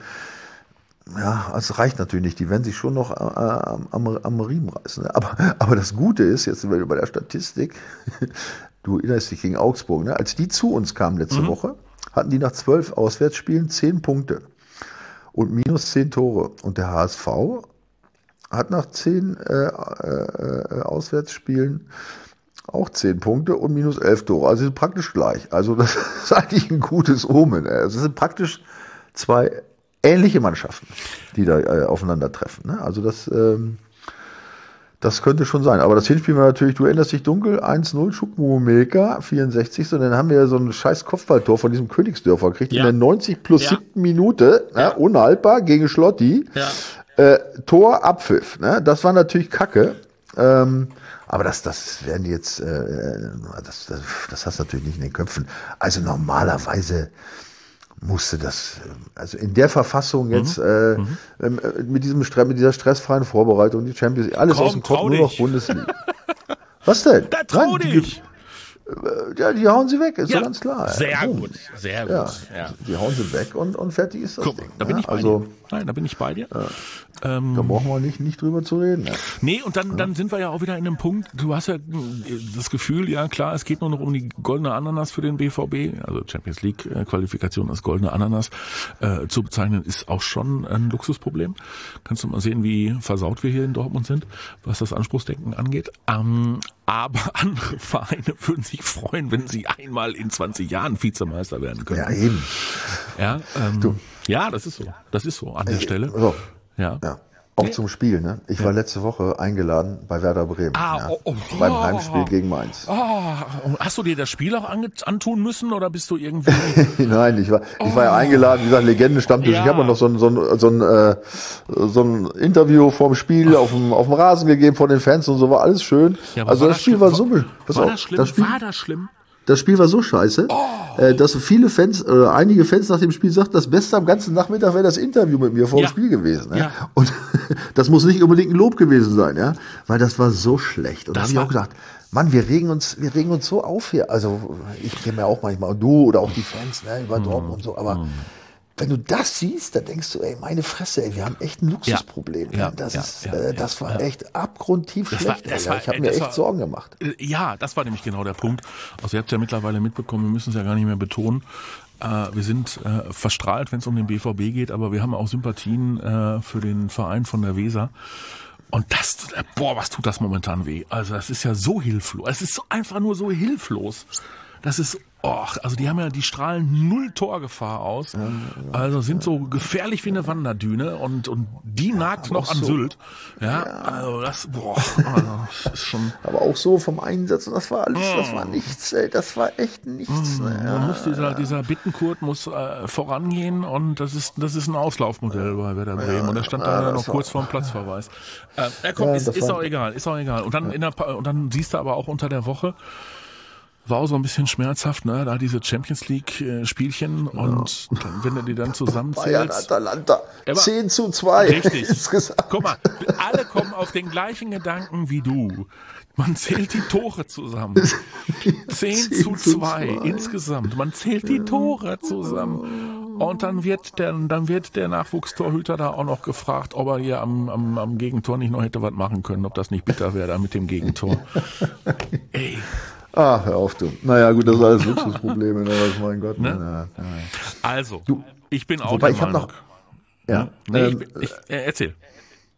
Ja, das reicht natürlich nicht. Die werden sich schon noch äh, am, am Riemen reißen. Ne? Aber, aber das Gute ist, jetzt sind wir bei der Statistik, du erinnerst dich gegen Augsburg, ne? Als die zu uns kamen letzte mhm. Woche, hatten die nach zwölf Auswärtsspielen zehn Punkte und minus zehn Tore. Und der H S V hat nach zehn äh, äh, Auswärtsspielen auch zehn Punkte und minus elf Tore. Also sind praktisch gleich. Also das ist eigentlich ein gutes Omen. Es sind praktisch zwei ähnliche Mannschaften, die da äh, aufeinandertreffen. Ne? Also das, ähm, das könnte schon sein. Aber das Hinspiel war natürlich, du erinnerst dich dunkel, eins null, Choupo-Moting, vierundsechzig. Und dann haben wir ja so ein scheiß Kopfballtor von diesem Königsdörfer gekriegt. Ja. In der neunzig plus ja. siebten Minute, ja. ne? Unhaltbar, gegen Schlotti. Ja. Äh, Tor, Abpfiff. Ne? Das war natürlich Kacke. Ähm, aber das, das werden die jetzt, äh, das, das, das hast du natürlich nicht in den Köpfen. Also normalerweise musste das, also in der Verfassung jetzt, mhm. äh, mhm. mit diesem Stress, mit dieser stressfreien Vorbereitung, die Champions League, alles Komm, aus dem Kopf, nur noch Bundesliga. Was denn? Da trau Nein, dich! Die, ja, die hauen sie weg, ist ja, so ganz klar. Sehr ja. gut, sehr gut. Ja, ja. Die hauen sie weg und, und fertig ist das Guck, Ding. Da bin ja, ich bei also, dir. Nein, da bin ich bei dir. Ja. Ähm, da brauchen wir nicht, nicht drüber zu reden. Ja. Nee, und dann, dann sind wir ja auch wieder in einem Punkt, du hast ja das Gefühl, ja klar, es geht nur noch um die goldene Ananas für den B V B, also Champions League Qualifikation als goldene Ananas äh, zu bezeichnen, ist auch schon ein Luxusproblem. Kannst du mal sehen, wie versaut wir hier in Dortmund sind, was das Anspruchsdenken angeht. Ähm, aber andere Vereine würden sich freuen, wenn sie einmal in zwanzig Jahren Vizemeister werden können. Ja, eben. Ja, ähm, du. ja, das ist so. Das ist so an der Stelle. So. Ja. ja. Auch ja. zum Spiel, ne? Ich war letzte Woche eingeladen bei Werder Bremen. Ah, ja, oh, oh, beim oh, Heimspiel gegen Mainz. Oh, hast du dir das Spiel auch ange- antun müssen oder bist du irgendwie? Nein, ich war, ich war ja eingeladen, wie gesagt, Legendenstammtisch. Ja. Ich habe mir noch so ein, so ein, so ein, äh, so ein Interview vorm Spiel auf dem, auf dem Rasen gegeben von den Fans und so, war alles schön. Ja, also das Spiel war so, pass war auf, das schlimm? Das Spiel, war das schlimm? Das Spiel war so scheiße, oh. äh, dass viele Fans, äh, einige Fans nach dem Spiel sagten, das Beste am ganzen Nachmittag wäre das Interview mit mir vor ja. dem Spiel gewesen. Ne? Ja. Und das muss nicht unbedingt ein Lob gewesen sein, ja, weil das war so schlecht. Und da habe ich auch gesagt, Mann, wir regen uns, wir regen uns so auf hier. Also ich kenne ja auch manchmal, und du oder auch die Fans, ne, über Dortmund und so, aber mm. wenn du das siehst, dann denkst du, ey, meine Fresse, ey, wir haben echt ein Luxusproblem. Ja, das ja, ist, ja, äh, das ja, war ja. echt abgrundtief das schlecht. War, das war, ich habe mir echt war, Sorgen gemacht. Ja, das war nämlich genau der Punkt. Also ihr habt ja mittlerweile mitbekommen, wir müssen es ja gar nicht mehr betonen. Äh, wir sind äh, verstrahlt, wenn es um den B V B geht, aber wir haben auch Sympathien äh, für den Verein von der Weser. Und das, boah, was tut das momentan weh? Also das ist ja so hilflos. Es ist so einfach nur so hilflos. Das ist, oh, also die haben ja, die strahlen null Torgefahr aus. Ja, ja, also sind so gefährlich wie eine Wanderdüne und, und die nagt ja, noch an so. Sylt. Ja, ja, also das, boah, also das ist schon. Aber auch so vom Einsatz, das war alles, das war nichts, ey, das war echt nichts. Mm, ja, muss dieser, dieser Bittenkurt muss äh, vorangehen und das ist, das ist ein Auslaufmodell bei Werder Bremen. Ja, und er stand ja, da noch kurz vorm Platzverweis. Äh, er kommt, ja, ist, ist auch egal, ist auch egal. Und dann, ja. in der, und dann siehst du aber auch unter der Woche, war auch so ein bisschen schmerzhaft, ne? Da diese Champions League äh, Spielchen ja. und dann, wenn du die dann zusammenzählst. Bayern, Atalanta. zehn zu zwei. Richtig. Guck mal, alle kommen auf den gleichen Gedanken wie du. Man zählt die Tore zusammen. zehn zu zwei insgesamt. Man zählt die Tore zusammen. Und dann wird der, dann wird der Nachwuchstorhüter da auch noch gefragt, ob er hier am, am, am Gegentor nicht noch hätte was machen können, ob das nicht bitter wäre da mit dem Gegentor. Ey. Ach, hör auf, du. Naja, gut, das ist alles Luxusprobleme, ne? Mein Gott. Ne? Ja, ja. Also, du, ich bin auch wobei, der ich hab Meinung. noch, ja. Nee, Ähm, ich, ich, äh, erzähl.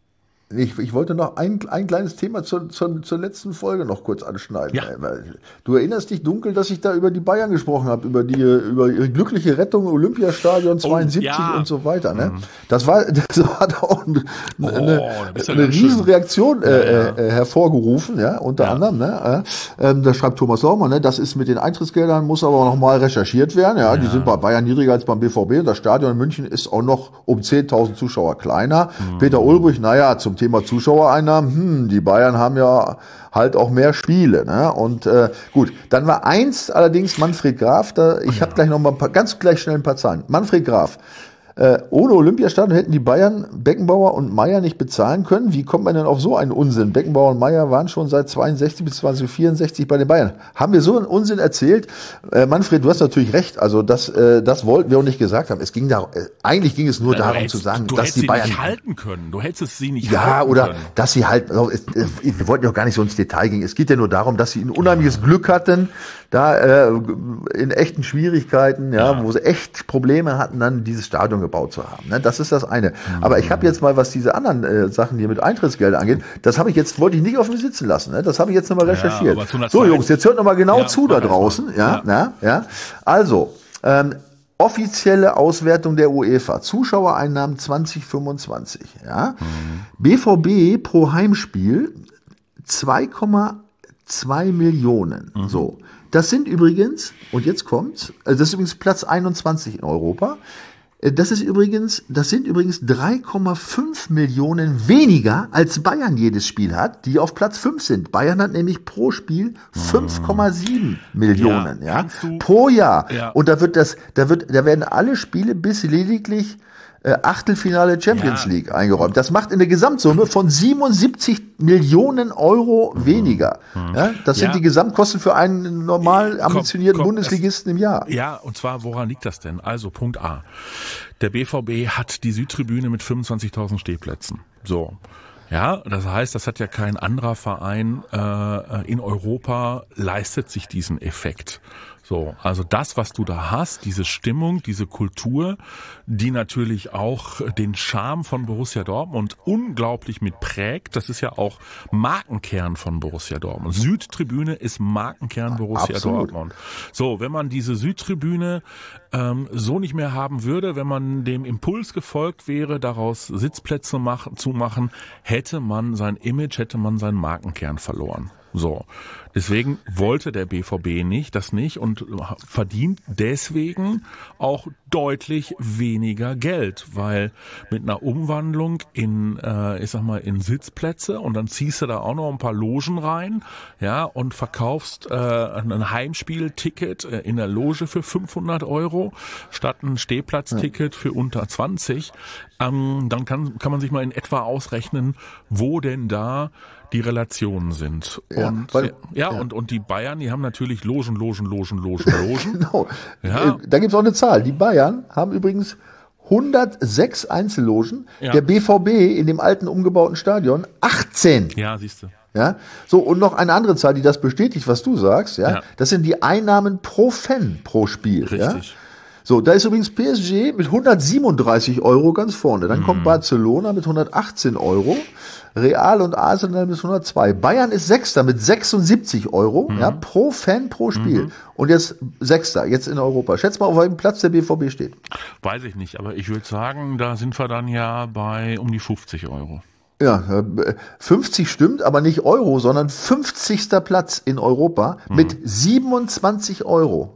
Ich, ich wollte noch ein, ein kleines Thema zur, zur, zur letzten Folge noch kurz anschneiden. Ja. Du erinnerst dich dunkel, dass ich da über die Bayern gesprochen habe, über die über ihre glückliche Rettung im Olympiastadion zweiundsiebzig ja. und so weiter. Ne? Das war, das hat auch eine, Oh, eine, da bist du eine ganz schön. Riesenreaktion äh, Ja, ja. Äh, hervorgerufen, ja, unter Ja. anderem. Ne? Äh, ähm, da schreibt Thomas Laumann, ne, das ist mit den Eintrittsgeldern, muss aber noch mal recherchiert werden. Ja, die sind bei Bayern niedriger als beim B V B und das Stadion in München ist auch noch um zehntausend Zuschauer kleiner. Mhm. Peter Ulbrich, naja, zum Thema Zuschauereinnahmen, hm, die Bayern haben ja halt auch mehr Spiele. Ne? Und äh, gut, dann war eins allerdings Manfred Graf, da, ich habe gleich noch mal ein paar, ganz gleich schnell ein paar Zahlen. Manfred Graf, Äh, ohne Olympiastadion hätten die Bayern Beckenbauer und Meier nicht bezahlen können. Wie kommt man denn auf so einen Unsinn? Beckenbauer und Meier waren schon seit zweiundsechzig bis zwanzig-vierundsechzig bei den Bayern. Haben wir so einen Unsinn erzählt? Äh, Manfred, du hast natürlich recht. Also das, äh, das wollten wir auch nicht gesagt haben. Es ging da, äh, eigentlich ging es nur Du darum hättest- zu sagen, du dass hättest die sie Bayern nicht halten können. Du hättest sie nicht ja, halten oder können. dass sie halt, also es, es, wir wollten ja auch gar nicht so ins Detail gehen. Es geht ja nur darum, dass sie ein unheimliches Glück hatten, da äh, in echten Schwierigkeiten, ja, Ja. wo sie echt Probleme hatten, dann dieses Stadion gebaut zu haben. Ne? Das ist das eine. Aber ich habe jetzt mal, was diese anderen äh, Sachen hier mit Eintrittsgeldern angeht, das habe ich jetzt, wollte ich nicht auf mir sitzen lassen. Ne? Das habe ich jetzt nochmal recherchiert. aber zu einer So Zeit- Jungs, jetzt hört nochmal genau Ja, zu mach da das mal. draußen. Ja, Ja. ja, ja. Also, ähm, offizielle Auswertung der UEFA. Zuschauereinnahmen zwanzig fünfundzwanzig. Ja. B V B pro Heimspiel zwei Komma zwei Millionen. So. Das sind übrigens, und jetzt kommt's, also das ist übrigens Platz einundzwanzig in Europa. Äh, Das ist übrigens, das sind übrigens drei Komma fünf Millionen weniger als Bayern jedes Spiel hat, die auf Platz fünf sind. Bayern hat nämlich pro Spiel fünf Komma sieben Millionen, Ja, ja, kannst du- pro Jahr. Ja. Und da wird das, da wird, da werden alle Spiele bis lediglich äh, Achtelfinale Champions Ja. League eingeräumt. Das macht eine Gesamtsumme von siebenundsiebzig Millionen Euro weniger. Ja, das sind Ja. die Gesamtkosten für einen normal Komm, ambitionierten komm, Bundesligisten im Jahr. Ja, und zwar, woran liegt das denn? Also, Punkt A. Der B V B hat die Südtribüne mit fünfundzwanzigtausend Stehplätzen. So. Ja, das heißt, das hat ja kein anderer Verein äh, in Europa leistet sich diesen Effekt. So, also das, was du da hast, diese Stimmung, diese Kultur, die natürlich auch den Charme von Borussia Dortmund unglaublich mit prägt. Das ist ja auch Markenkern von Borussia Dortmund. Südtribüne ist Markenkern Borussia Absolut. Dortmund. So, wenn man diese Südtribüne ähm, so nicht mehr haben würde, wenn man dem Impuls gefolgt wäre, daraus Sitzplätze machen, zu machen, hätte man sein Image, hätte man seinen Markenkern verloren. So, deswegen wollte der B V B nicht, das nicht und verdient deswegen auch deutlich weniger Geld, weil mit einer Umwandlung in, äh, ich sag mal, in Sitzplätze und dann ziehst du da auch noch ein paar Logen rein, ja, und verkaufst äh, ein Heimspielticket äh, in der Loge für fünfhundert Euro statt ein Stehplatzticket für unter zwanzig, ähm, dann kann, kann man sich mal in etwa ausrechnen, wo denn da die Relationen sind. Ja, und weil- ja, ja. Und, und die Bayern, die haben natürlich Logen, Logen, Logen, Logen, Logen. Genau. Ja. Äh, Da gibt's auch eine Zahl. Die Bayern haben übrigens hundertsechs Einzellogen. Ja. Der B V B in dem alten umgebauten Stadion achtzehn. Ja, siehst du. Ja, so und noch eine andere Zahl, die das bestätigt, was du sagst. Ja, Ja. das sind die Einnahmen pro Fan pro Spiel. Ja? Richtig. So, da ist übrigens P S G mit hundertsiebenunddreißig Euro ganz vorne. Dann Mhm. kommt Barcelona mit hundertachtzehn Euro. Real und Arsenal mit hundertzwei. Bayern ist Sechster mit sechsundsiebzig Euro, Mhm. ja, pro Fan pro Spiel. Und jetzt Sechster, jetzt in Europa. Schätz mal, auf welchem Platz der B V B steht. Weiß ich nicht, aber ich würde sagen, da sind wir dann ja bei um die fünfzig Euro. Ja, äh, fünfzig stimmt, aber nicht Euro, sondern fünfzigster Platz in Europa mit siebenundzwanzig Euro.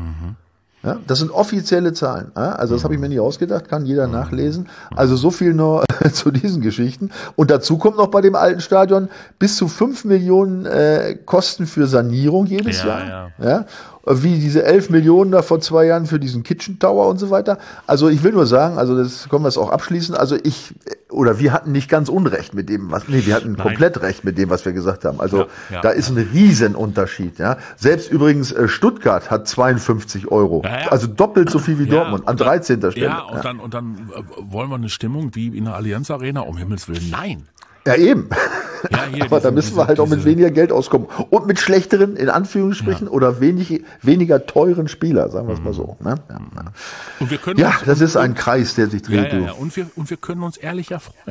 Ja, das sind offizielle Zahlen. Ja, also das habe ich mir nicht ausgedacht, kann jeder nachlesen. Also so viel nur zu diesen Geschichten. Und dazu kommt noch bei dem alten Stadion bis zu fünf Millionen äh, Kosten für Sanierung jedes Ja, Jahr. Ja. Wie diese elf Millionen da vor zwei Jahren für diesen Kitchen Tower und so weiter. Also ich will nur sagen, also das können wir es auch abschließen. Also ich, oder wir hatten nicht ganz Unrecht mit dem, was, nee, wir hatten Nein. komplett Recht mit dem, was wir gesagt haben. Also Ja, ja, da ist ein Riesenunterschied. Ja. Selbst übrigens äh, Stuttgart hat zweiundfünfzig Euro. Ja, ja. Also doppelt so viel wie Ja, Dortmund, an und dann- dreizehnter Stelle. Ja, und dann, und dann äh, wollen wir eine Stimmung wie in der Allianz Arena, um Himmels Willen, nein. Ja, eben. Ja, hier Aber da diese- müssen wir diese- halt auch mit diese- weniger Geld auskommen. Und mit schlechteren, in Anführungsstrichen, oder wenig, weniger teuren Spieler, sagen wir es mal so. Ne? Ja, Und wir können ja, uns, das und, ist ein Kreis, der sich ja, dreht. ja, du. ja. Und wir, und wir können uns ehrlich erfreuen.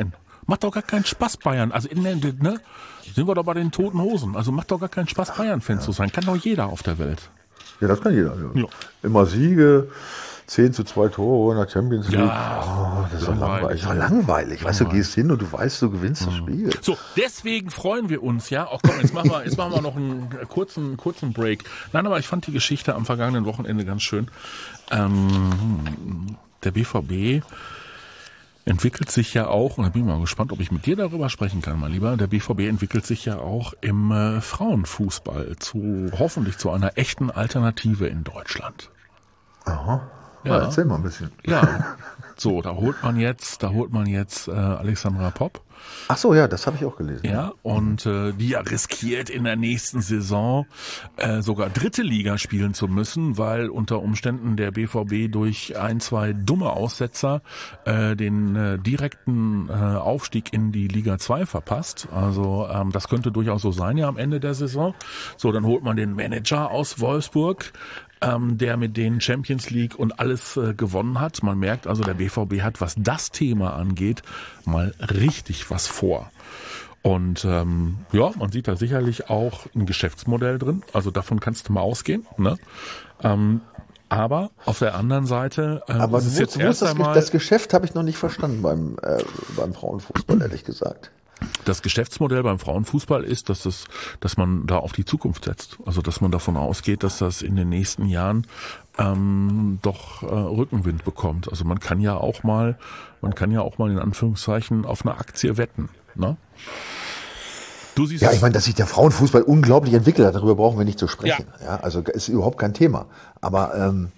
Macht doch gar keinen Spaß, Bayern. Also in der, ne, sind wir doch bei den Toten Hosen. Also macht doch gar keinen Spaß, Bayern-Fan ja. zu sein. Kann doch jeder auf der Welt. Ja, das kann jeder. Ja. Ja. Immer Siege, zehn zu zwei Tore in der Champions League. Ja, oh, das ist doch langweilig. Das ist doch langweilig. Weißt du, du gehst hin und du weißt, du gewinnst mhm. das Spiel. So, deswegen freuen wir uns, ja. Auch komm, jetzt machen wir, jetzt machen wir noch einen kurzen, kurzen Break. Nein, aber ich fand die Geschichte am vergangenen Wochenende ganz schön. Ähm, der B V B entwickelt sich ja auch, und da bin ich mal gespannt, ob ich mit dir darüber sprechen kann, mein Lieber. Der B V B entwickelt sich ja auch im äh, Frauenfußball zu, hoffentlich zu einer echten Alternative in Deutschland. Aha. Ja, ja, erzähl mal ein bisschen. Ja, so, da holt man jetzt, da holt man jetzt äh, Alexandra Popp. Ach so, ja, das habe ich auch gelesen. Ja, und äh, die ja riskiert in der nächsten Saison äh, sogar dritte Liga spielen zu müssen, weil unter Umständen der B V B durch ein, zwei dumme Aussetzer äh, den äh, direkten äh, Aufstieg in die Liga zwei verpasst. Also ähm, das könnte durchaus so sein ja am Ende der Saison. So, dann holt man den Manager aus Wolfsburg, ähm, der mit den Champions League und alles äh, gewonnen hat. Man merkt also, der B V B hat, was das Thema angeht, mal richtig was vor. Und ähm, ja, man sieht da sicherlich auch ein Geschäftsmodell drin. Also davon kannst du mal ausgehen. Ne? Ähm, aber auf der anderen Seite äh, aber ist es wo, jetzt wo erst das, einmal... Das Geschäft habe ich noch nicht verstanden beim, äh, beim Frauenfußball, ehrlich gesagt. Das Geschäftsmodell beim Frauenfußball ist, dass es, dass man da auf die Zukunft setzt. Also dass man davon ausgeht, dass das in den nächsten Jahren ähm, doch äh, Rückenwind bekommt. Also man kann ja auch mal, man kann ja auch mal in Anführungszeichen auf eine Aktie wetten. Ne? Du siehst ja, ich meine, dass sich der Frauenfußball unglaublich entwickelt hat, darüber brauchen wir nicht zu sprechen. Ja. Ja, also ist überhaupt kein Thema. Aber ähm,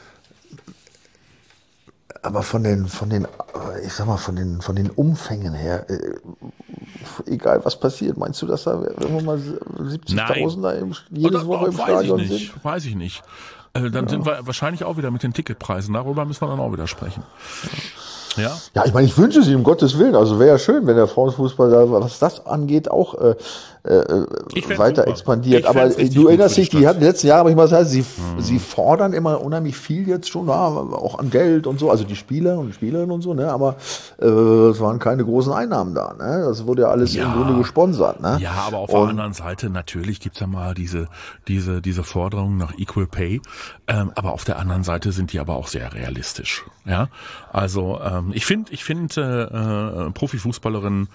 aber von den, von den, ich sag mal, von den, von den Umfängen her, äh, egal was passiert, meinst du, dass da irgendwann mal siebzigtausend da im, jedes Woche im Stadion sind? Weiß ich nicht, weiß ich nicht. Äh, dann ja. sind wir wahrscheinlich auch wieder mit den Ticketpreisen. Darüber müssen wir dann auch wieder sprechen. Ja, ja, ich meine, ich wünsche sie um Gottes Willen. Also wäre ja schön, wenn der Frauenfußball da, was das angeht, auch äh, äh, weiter super. expandiert. Aber du erinnerst dich, die hatten die letzten Jahre, aber ich mal sagen, sie, mhm. sie fordern immer unheimlich viel jetzt schon, ja, auch an Geld und so, also die Spieler und Spielerinnen und so, ne? Aber äh, es waren keine großen Einnahmen da, ne? Das wurde ja alles ja. im Grunde gesponsert, ne? Ja, aber auf und, der anderen Seite natürlich gibt's ja mal diese diese diese Forderung nach Equal Pay, ähm, aber auf der anderen Seite sind die aber auch sehr realistisch, ja? Also ähm, ich finde ich finde äh, Profifußballerinnen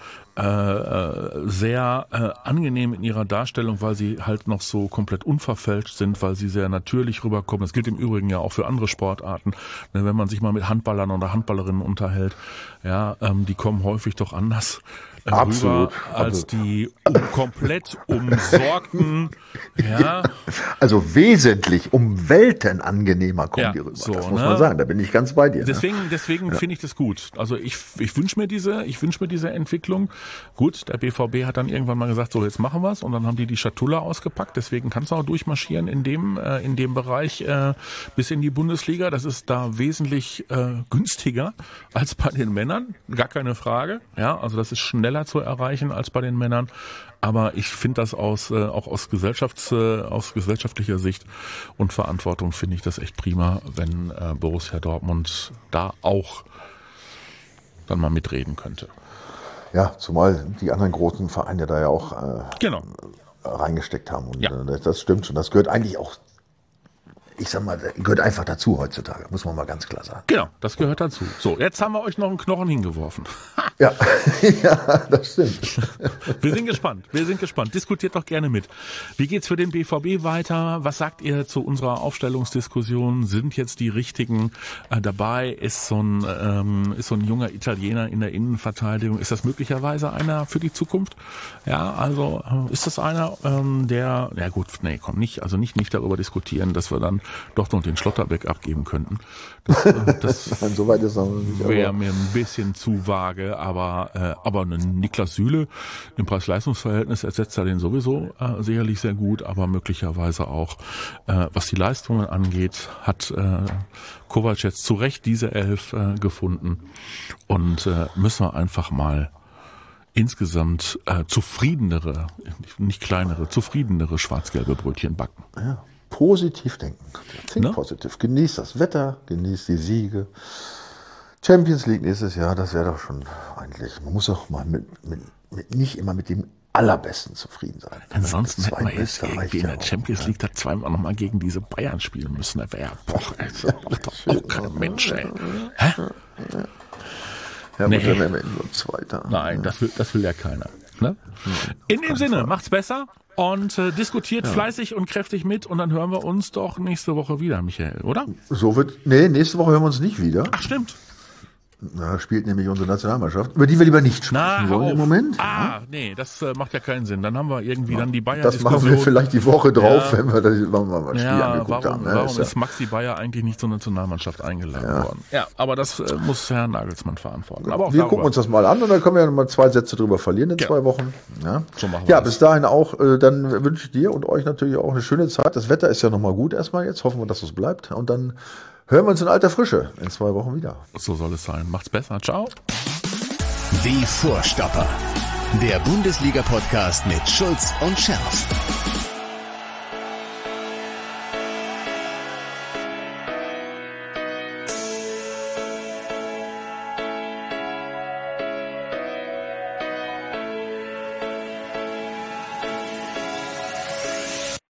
äh, sehr äh, angenehm in ihrer Darstellung, weil sie halt noch so komplett unverfälscht sind, weil sie sehr natürlich rüberkommen. Das gilt im Übrigen ja auch für andere Sportarten. Wenn man sich mal mit Handballern oder Handballerinnen unterhält, ja, ähm, die kommen häufig doch anders äh, absolut, rüber als absolut. die um, komplett umsorgten, ja. Also wesentlich, um Welten angenehmer kommen ja, die rüber. So, das muss ne? man sagen, da bin ich ganz bei dir. Deswegen, ne? deswegen ja. finde ich das gut. Also ich, ich wünsche mir diese, ich wünsche mir diese Entwicklung. Gut, der B V B hat dann irgendwann mal gesagt, so jetzt machen wir's, und dann haben die die Schatulle ausgepackt. Deswegen kannst du auch durchmarschieren in dem, äh, in dem Bereich äh, bis in die Bundesliga. Das ist da wesentlich äh, günstiger als bei den Männern, gar keine Frage. Ja, also das ist schneller zu erreichen als bei den Männern. Aber ich finde das aus äh, auch aus Gesellschafts äh, aus gesellschaftlicher Sicht und Verantwortung finde ich das echt prima, wenn äh, Borussia Dortmund da auch dann mal mitreden könnte. Ja, zumal die anderen großen Vereine da ja auch äh, genau. reingesteckt haben. Und ja. äh, das stimmt schon. Das gehört eigentlich auch, ich sag mal, gehört einfach dazu heutzutage, muss man mal ganz klar sagen. Genau, das gehört dazu. So, jetzt haben wir euch noch einen Knochen hingeworfen. Ja, ja, das stimmt. Wir sind gespannt, wir sind gespannt. Diskutiert doch gerne mit. Wie geht's für den B V B weiter? Was sagt ihr zu unserer Aufstellungsdiskussion? Sind jetzt die Richtigen äh, dabei? Ist so ein ähm, ist so ein junger Italiener in der Innenverteidigung? Ist das möglicherweise einer für die Zukunft? Ja, also äh, ist das einer, ähm, der, ja gut, nee, komm, nicht, also nicht nicht darüber diskutieren, dass wir dann doch noch den Schlotterbeck abgeben könnten. Das, äh, das so weit ist noch nicht, wäre mir ein bisschen zu vage, aber äh, aber ein Niklas Süle im Preis-Leistungs-Verhältnis ersetzt er den sowieso äh, sicherlich sehr gut, aber möglicherweise auch, äh, was die Leistungen angeht, hat äh, Kovac jetzt zu Recht diese Elf äh, gefunden, und äh, müssen wir einfach mal insgesamt äh, zufriedenere, nicht kleinere, zufriedenere schwarz-gelbe Brötchen backen. Ja. Positiv denken. Think ne? positiv. Genießt das Wetter, genießt die Siege. Champions League nächstes Jahr, das wäre doch schon eigentlich. Man muss auch mal mit, mit, mit nicht immer mit dem Allerbesten zufrieden sein. Ansonsten hätten wir jetzt Beste irgendwie in der ja Champions auch, League da zweimal nochmal gegen diese Bayern spielen müssen. Da wäre ja, boah, also, doch auch kein Mensch, ey. Hä? Ja, Nee. nee. Dann wären wir nur Zweiter. Nein, das will, das will ja keiner. Ne? In dem Sinne, Fall. macht's besser und äh, diskutiert fleißig und kräftig mit und dann hören wir uns doch nächste Woche wieder, Michael, oder? So wird, nee, nächste Woche hören wir uns nicht wieder. Ach, stimmt. Da spielt nämlich unsere Nationalmannschaft, über die wir lieber nicht sprechen Na, hör wollen auf. im Moment. Ah, nee, das äh, macht ja keinen Sinn. Dann haben wir irgendwie dann die Das Bayern-Diskussion. machen wir vielleicht die Woche drauf, Ja. wenn wir das wenn wir mal ein Spiel Ja, angeguckt warum, haben. Ne? warum Ist ist, ja- Maxi Bayer eigentlich nicht zur Nationalmannschaft eingeladen Ja. worden? Ja, aber das äh, muss Herr Nagelsmann verantworten. Aber auch Wir darüber. gucken uns das mal an und dann können wir ja noch mal zwei Sätze drüber verlieren in Ja. zwei Wochen. Ja, So machen wir ja das. bis dahin auch, äh, dann wünsche ich dir und euch natürlich auch eine schöne Zeit. Das Wetter ist ja noch mal gut erstmal jetzt. Hoffen wir, dass es bleibt. Und dann hören wir uns in alter Frische in zwei Wochen wieder. So soll es sein. Macht's besser. Ciao. Die Vorstopper. Der Bundesliga-Podcast mit Schulz und Scherf.